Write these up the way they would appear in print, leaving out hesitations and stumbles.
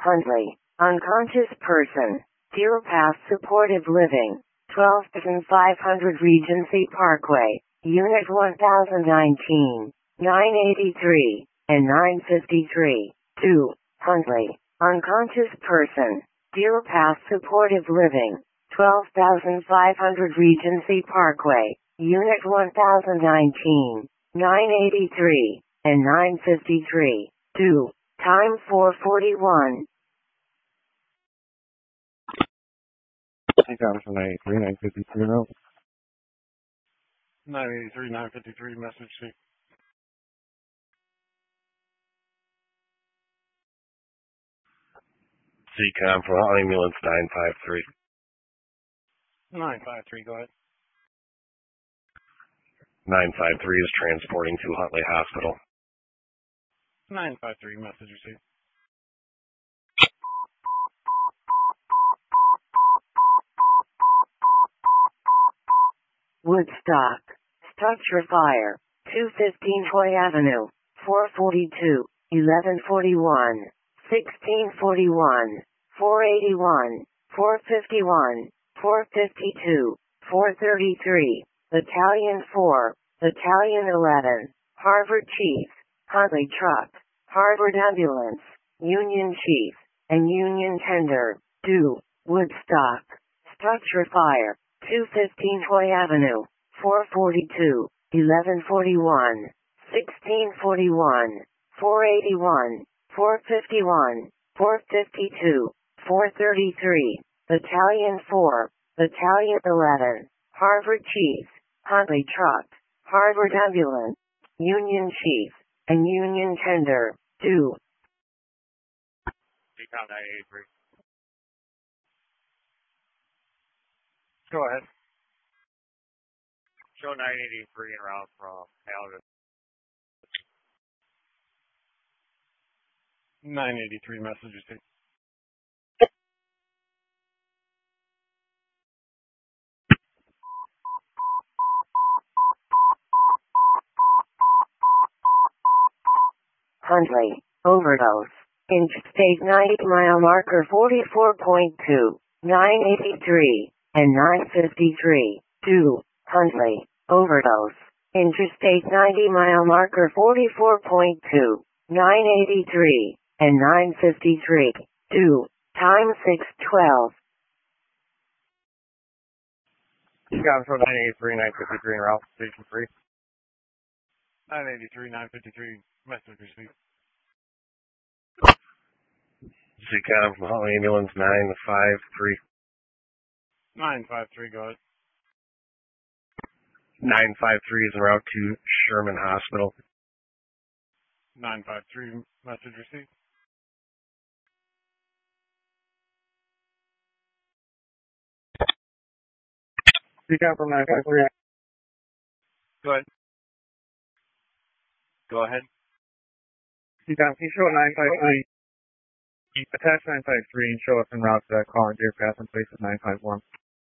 Huntley, unconscious person. Deer Path Supportive Living, 12,500 Regency Parkway, Unit 1019, 983, and 953. 2. Huntley, unconscious person. Deer Path Supportive Living, 12,500 Regency Parkway, Unit 1019, 983, and 953. 2. Time 4:41. Hey, Thomas, 983, 953 now. 983, 953, message C. CCOM for ambulance 953. 953, go ahead. 953 is transporting to Huntley Hospital. 953, message received. Woodstock. Structure fire. 215 Hoy Avenue. 442, 1141, 1641, 481, 451, 452, 433, Battalion 4, Battalion 11, Harvard Chief, Huntley Truck, Harvard Ambulance, Union Chief, and Union Tender. 2. Woodstock. Structure fire. 215 Hoy Avenue, 442, 1141, 1641, 481, 451, 452, 433, Battalion 4, Battalion 11, Harvard Chief, Huntley Truck, Harvard Ambulance, Union Chief, and Union Tender. 2. CCOM 983. Go ahead. Show 983 en route from Alden. 983, message received. Huntley, overdose. Interstate 90 mile marker 44.2, 983, and 953. 2. Huntley, overdose. Interstate 90 mile marker 44.2, 983, and 953. 2. Time 6:12. CCOM for 983, 953 en route to Station 3. 983, 953, message received. CCOM from Huntley Ambulance 953. 953, go ahead. 953 is en route to Sherman Hospital. 953, message received. CCOM from 953. Go ahead. Go ahead. CCOM, can you show 953? Attach 953 and show us en route to that call in Deer Path in place of 951.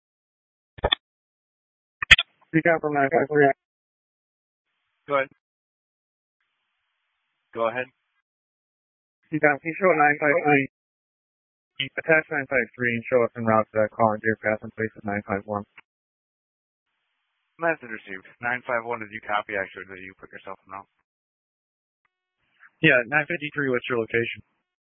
CCOM from 953. Go ahead. Go ahead. CCOM, can you show 953? Attach 953 and show us en route to that call in Deer Path in place of 951. Message received. 951, did you copy actually, or did you put yourself in route? Yeah, 953, what's your location?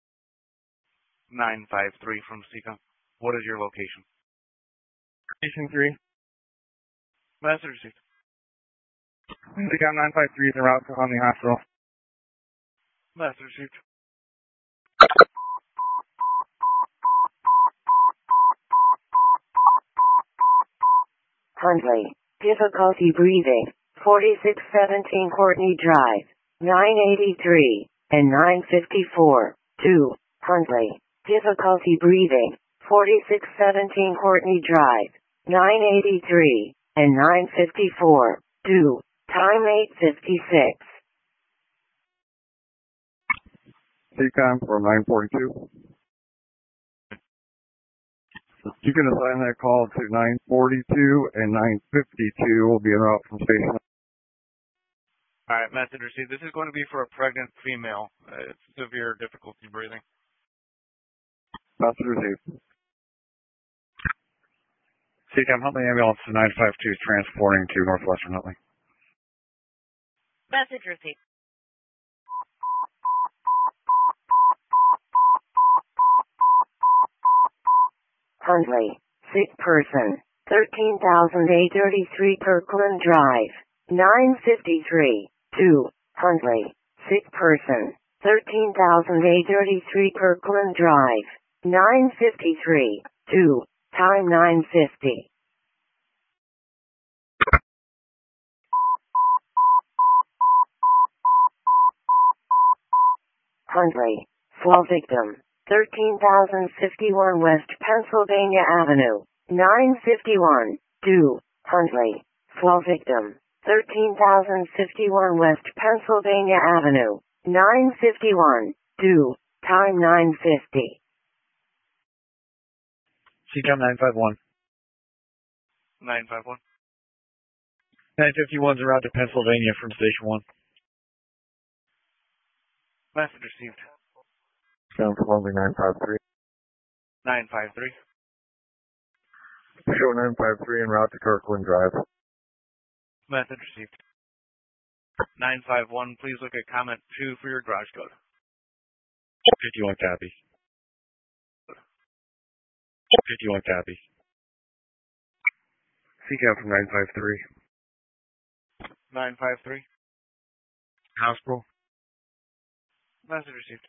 953 from CCOM. What is your location? Station 3. Message received. CCOM 953 is en route to Huntley Hospital. Message received. Huntley, difficulty breathing. 4617 Courtney Drive, 983, and 954. 2. Huntley, difficulty breathing. 4617 Courtney Drive, 983, and 954. 2. Time 8:56. CCOM for 942. You can assign that call to 942 and 952 will be en route from station. Alright, message received. This is going to be for a pregnant female. It's severe difficulty breathing. Message received. CCAM Huntley ambulance to 952 transporting to Northwestern Huntley. Message received. Huntley, sick person, 13,833 Kirkland Drive, 953, 2, Huntley, sick person, 13,833 Kirkland Drive, 953, 2, time 9:50. Huntley, fall victim, 13,051 West Pennsylvania Avenue, 951, 2, Huntley, fall victim, 13,051 West Pennsylvania Avenue, 951, 2, time 9:50. CCAM 951. 951. 951's en route to Pennsylvania from Station 1. Message received. Sound from Huntley 953. 953. Show 953 en route to Kirkland Drive. Message received. 951, please look at comment 2 for your garage code. 51 copy. 51 copy. CCAM from 953. 953. Hospital. Message received.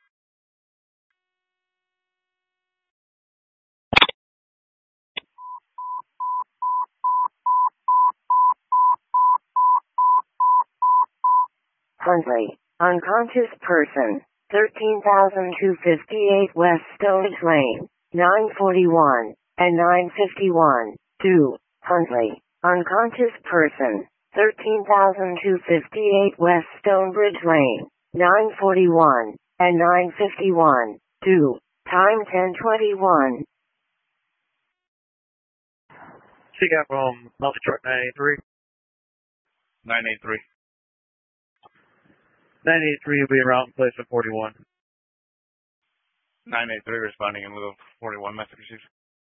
Huntley, unconscious person, 13,258 West Stonehenge Lane, 941, and 951, 2, Huntley, unconscious person, 13,258 West Stonebridge Lane, 941, and 951, 2, time 10:21. CCAM from multi-truck 983. 983. 983 will be around place at 41. 983 responding in lieu of 41. Message received.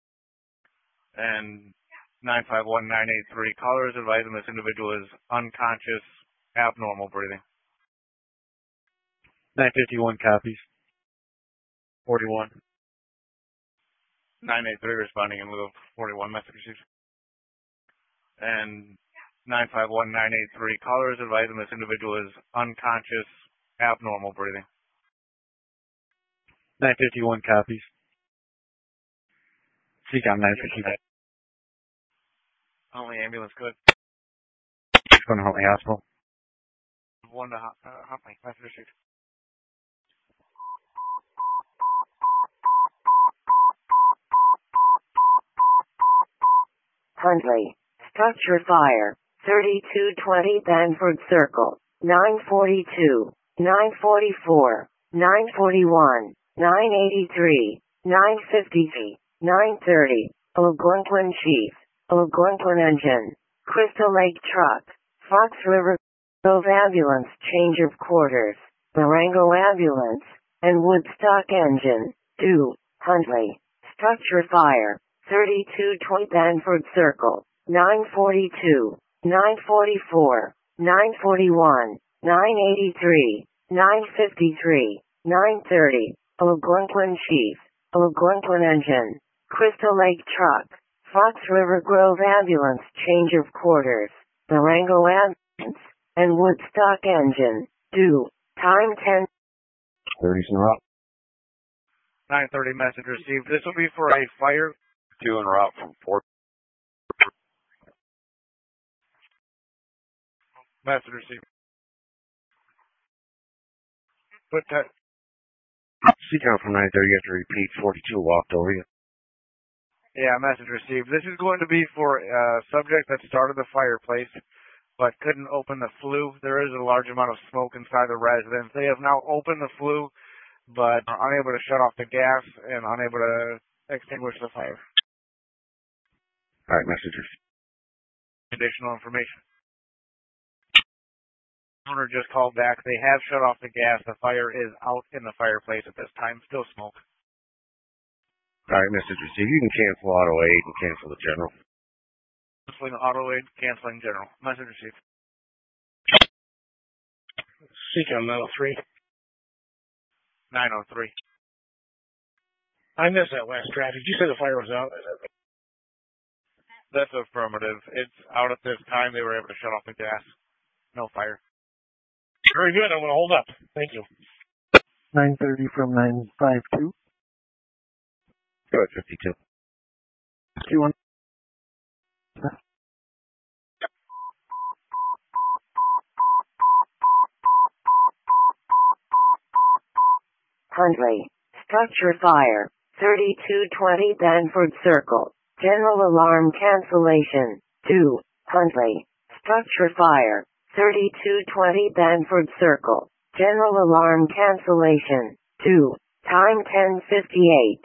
And 951, 983. Caller is advising this individual is unconscious, abnormal breathing. 951 copies. 41. 983 responding in lieu of 41. Message received. And 951, 983. Caller is advising this individual is unconscious, abnormal breathing. 951 copies. CCAM 951. Only ambulance good. It's going to Huntley Hospital. 1 to Huntley. Message received. Huntley, structure fire, 3220 Banford Circle, 942, 944, 941, 983, 953, 930, Algonquin Chief, Algonquin Engine, Crystal Lake Truck, Fox River Grove Ambulance change of quarters, Marengo Ambulance, and Woodstock Engine, 2, Huntley, structure fire, 3220 Banford Circle, 942, 944, 941, 983, 953, 930, Algonquin Chief, Algonquin Engine, Crystal Lake Truck, Fox River Grove Ambulance change of quarters, Marengo Ambulance, and Woodstock Engine, 2, time 10. 30's en route. 930 message received. This will be for a fire. 2 en route from 4. Message received. Put that. CCAM from 930, you have to repeat 42 walked over you. Yeah, message received. This is going to be for a subject that started the fireplace, but couldn't open the flue. There is a large amount of smoke inside the residence. They have now opened the flue, but are unable to shut off the gas and unable to extinguish the fire. All right, messages. Additional information. Owner just called back. They have shut off the gas. The fire is out in the fireplace at this time. Still smoke. Alright, message received. You can cancel auto aid and cancel the general. Canceling auto aid, canceling general. Message received. Seacom 903. 903. I missed that last draft. Did you say the fire was out? That's affirmative. It's out at this time. They were able to shut off the gas. No fire. Very good. I'm going to hold up. Thank you. 930 from 952. Go at 52. 21. Huntley. Structure fire. 3220 Banford Circle. General alarm cancellation. 2. Huntley. Structure fire. 3220 Banford Circle. General alarm cancellation. 2. Time 10:58.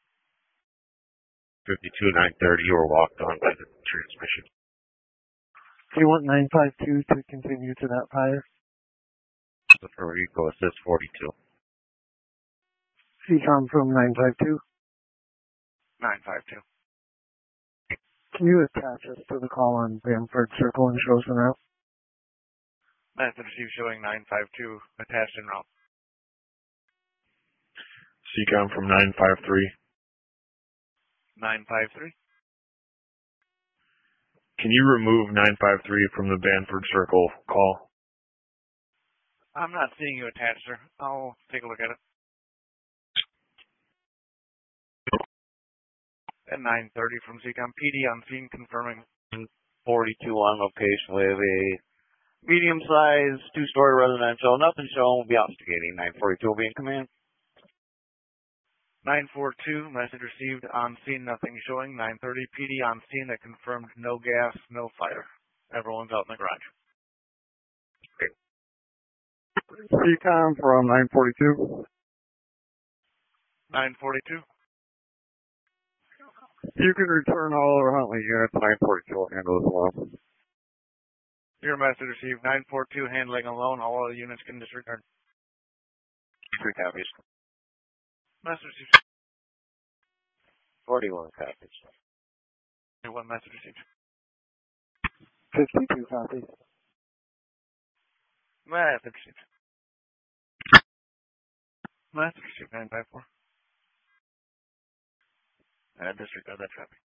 52, 930. You were walked on by the transmission. Do you want 952 to continue to that fire? So for Rico, it says 42. CCOM from 952. 952. Can you attach us to the call on Bamford Circle and show us the route? Message received showing 952 attached en route. CCOM from 953. 953. Can you remove 953 from the Banford Circle call? I'm not seeing you attached, sir. I'll take a look at it. At 9:30 from CCOM. PD on scene confirming 42 on location with a medium-sized two-story residential. Nothing shown will be obfuscating. 942 will be in command. 942, message received on scene, nothing showing. 930, PD on scene that confirmed no gas, no fire. Everyone's out in the garage. CCOM from 942. 942. You can return all over Huntley units. 942 will handle this alone. Your message received 942, handling alone. All other units can disregard. 3 copies. Message received. 41 copies. One message received. 52 copies. Message received. Message received 954. Disregard that traffic.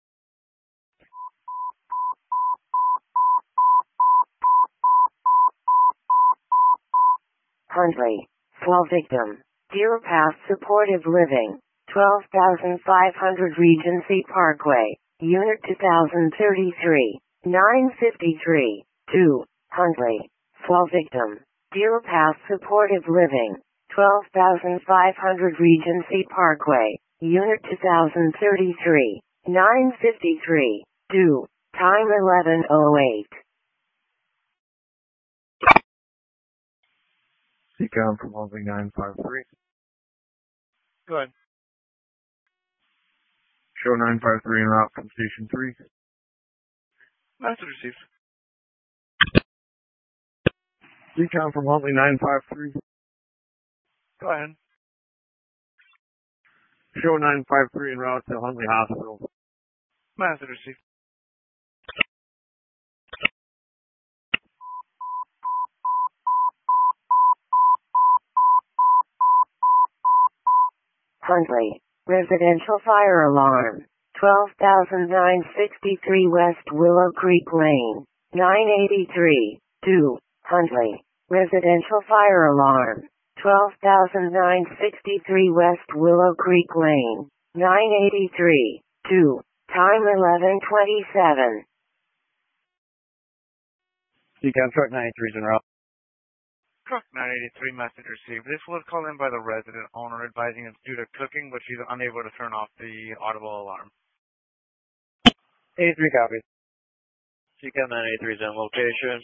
Huntley. 12 victim. Deer Path Supportive Living. 12,500 Regency Parkway. Unit 2033. 953. 2. Huntley. 12 victim. Deer Path Supportive Living. 12,500 Regency Parkway. Unit 2033. 953. 2. Time 11:08. CCOM from Huntley 953. Go ahead. Show 953 en route from Station 3. Message received. CCOM from Huntley 953. Go ahead. Show 953 en route to Huntley Hospital. Message received. Huntley. Residential fire alarm. 12,963 West Willow Creek Lane. 983. 2. Huntley. Residential fire alarm. 12,963 West Willow Creek Lane. 983. 2. Time 11:27. CCOM truck 93's en route. Truck 983 message received. This was called in by the resident owner advising it's due to cooking, but she's unable to turn off the audible alarm. 83 copies. CCOM 983's on location.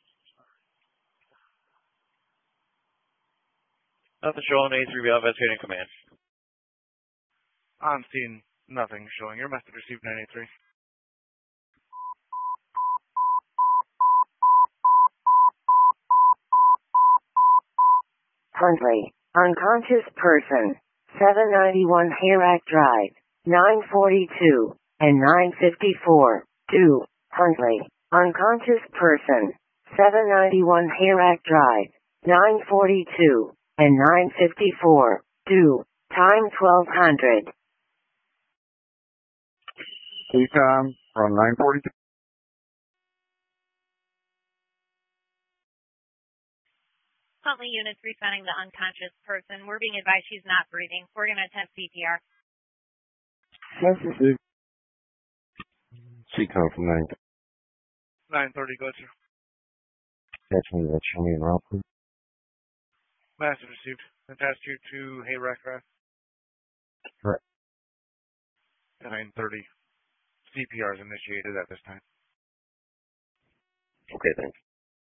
Nothing showing. 83 be investigating command. On scene, nothing showing. Your message received 983. Huntley. Unconscious person. 791 Hayrack Drive. 942, and 954. 2. Huntley. Unconscious person. 791 Hayrack Drive. 942, and 954. 2. Time 1200. CCOM from 942. Huntley units responding to the unconscious person. We're being advised she's not breathing. We're going to attempt CPR. CCOM from 930, go sir. Catch me, that show me en route, please. Message received. Attach you to Hayrack Drive. Correct. 930. CPR is initiated at this time. Okay, thanks.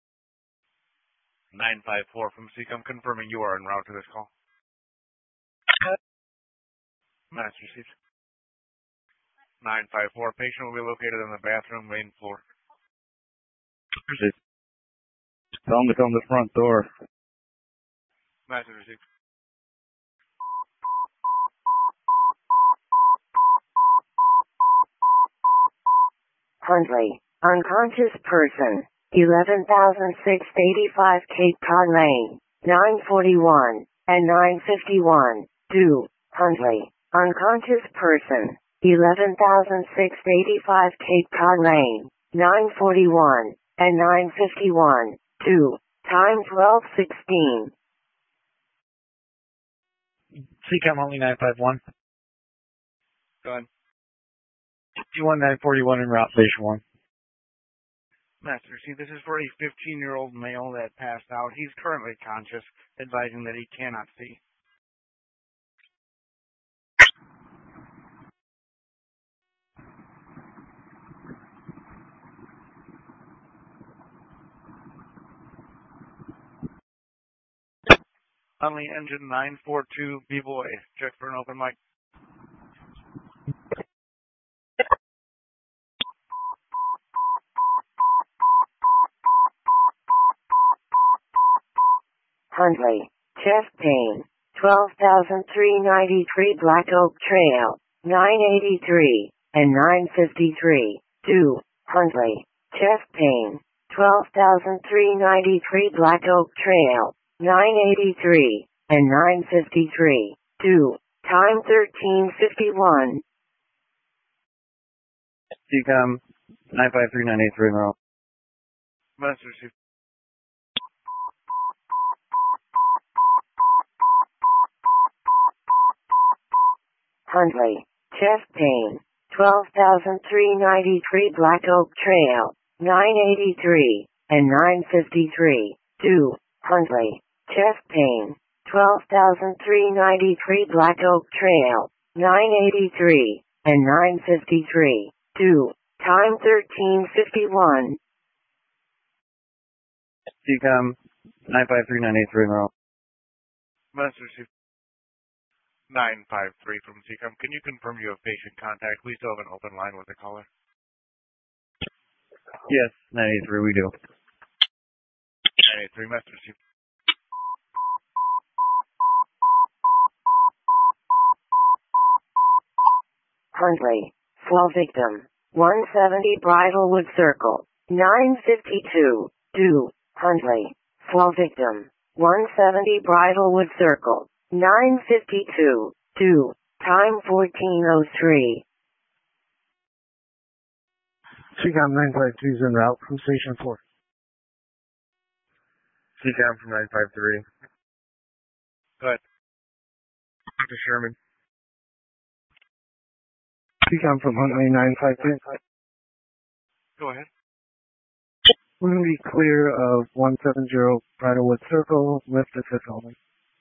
954 from CCOM confirming you are en route to this call. Message received. 954. Patient will be located on the bathroom main floor. Tell them to come to the front door. Message received. Huntley. Unconscious person. 11,685 Cape Cod Lane. 941, and 951. 2. Huntley. Unconscious person. 11,685 Cape Cod Lane. 941, and 951. 2. Time 12:16. CCOM only 951. Go ahead. 51 941 en route, station 1. Master, see, this is for a 15-year-old male that passed out. He's currently conscious, advising that he cannot see. Huntley engine 942, B-boy. Check for an open mic. Huntley. Chest pain. 12,393 Black Oak Trail. 983, and 953. 2. Huntley. Chest pain. 12,393 Black Oak Trail. 983, and 953. 2. Time 13:51. CCOM 953 983 en route. Master, see. Huntley. Chest pain. 12,393 Black Oak Trail. 983, and 953. 2. Huntley. Chest pain. 12,393 Black Oak Trail. 983, and 953. 2. Time 13:51. CCOM 953 983 en route. Master, see. 953 from CCOM. Can you confirm you have patient contact? We still have an open line with the caller. Yes, 983, we do. 983, Master, see. Huntley. Swell victim. 170 Bridlewood Circle. 952. 2. Huntley. Swell victim. 170 Bridlewood Circle. 952. 2. Time 14:03. CCOM 952 is en route from Station 4. CCOM from 953. Go ahead. Dr. Sherman. CCOM from Huntley 952. Go ahead. We're going to be clear of 170 Bridlewood Circle, lift assist only.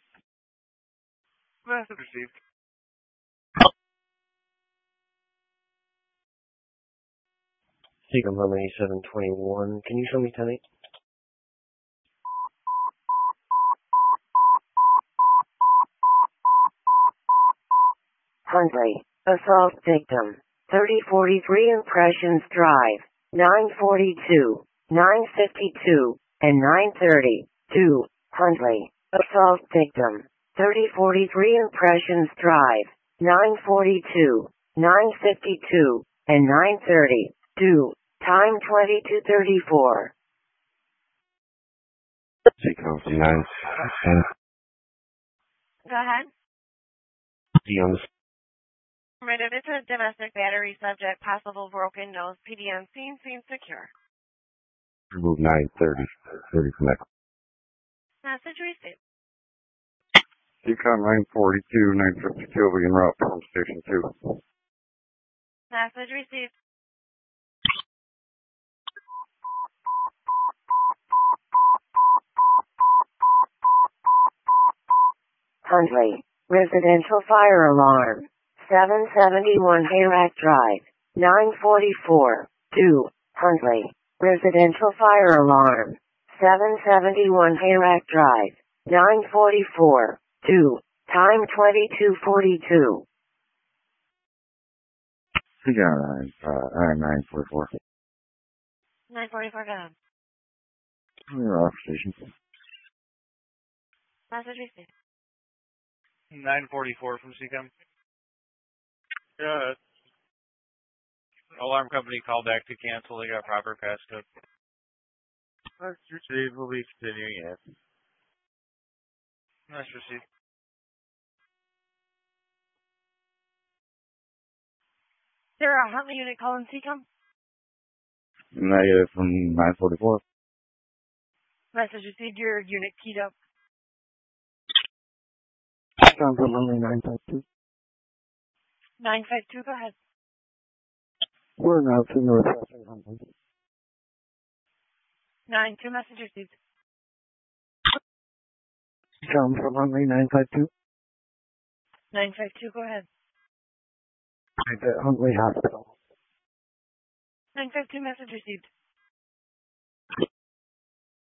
Message received. CCOM Huntley 721. Can you show me 10-8? Huntley. Assault victim. 3043 Impressions Drive. 942, 952, and 930. 2. Huntley. Assault victim. 3043 Impressions Drive. 942, 9:52, and 9:32. Time 22:34. Seacom from 910. Go ahead. D on the Affirmative. It's a domestic battery subject, possible broken nose, PDM scene secure. remove 930. 30 from that. Message received. Seacom 942, 952 will be en route from Station 2. Message received. Huntley, residential fire alarm. 771 Hayrack Drive. 944. 2. Huntley, residential fire alarm. 771 Hayrack Drive. 944. 2. Time 22:42. Seacom 944. 944, go ahead. We're off station. Message received. 944 from CCOM. Good. Alarm company called back to cancel. They got proper passcode. Message received. Will be continuing, yes. Message received. There a Huntley unit calling CCOM? Negative from 944. Message received. Your unit keyed up. Sounds from Huntley 952. 952, go ahead. We're now to Northwestern Huntley. 92, message received. Come from Huntley 952. 952, go ahead. At Huntley Hospital. 952, message received.